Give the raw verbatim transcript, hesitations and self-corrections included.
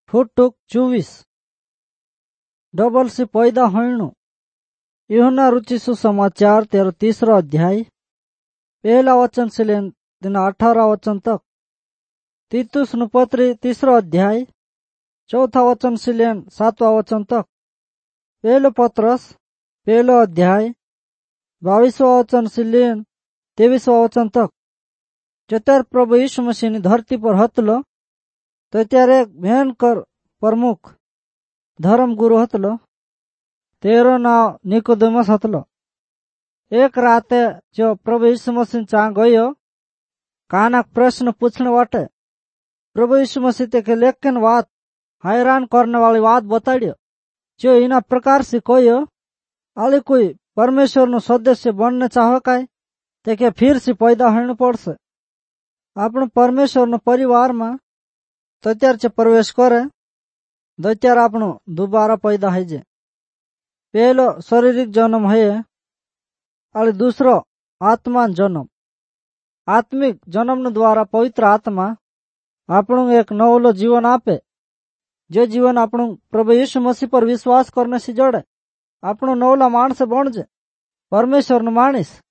फुटुक चौबीस डबल से पैदा होइणु यूहन्ना रुचि सुसमाचार तेरो तीसरा अध्याय पहला वचन से लेन अठारह वचन तक। तीतुस नुपत्री तीसरा अध्याय चौथा वचन से लेन सातवा वचन तक। पहलो पत्रस पहलो अध्याय बाईसवा वचन से लेन तेवीसवा वचन तक। जत्यार प्रभु यीशु मसीह ની धरती पर हतलो तो त्यारे एक भयंकर प्रमुख धर्म गुरु हतलो, तेरो नाव निकोदेमस हतलो। एक राते जो प्रभु यीशु मसीह चा गयो कानाक प्रश्न पूछने वाटे प्रभु यीशु मसीह ते के लेकिन बात हैरान करने वाली बात बताड़ियो जो इना प्रकार से कोयो आले कोई परमेश्वर नो सदस्य बनने चाहो काय ते के फिर से पैदा होने पड़से। आपण परमेश्वर नो परिवार में तत्यार चे प्रवेश करे दत्यार आपनो दोबारा पैदा है जे। पहलो शारीरिक जन्म है और दूसरो आत्मा जन्म। आत्मिक जन्म न द्वारा पवित्र आत्मा आपणो एक नवलो जीवन आपे जो जीवन आपणो प्रभु यीशु मसीह पर विश्वास करने से जोड़े आपणो नवला माणस बन जे परमेश्वर नो माणस।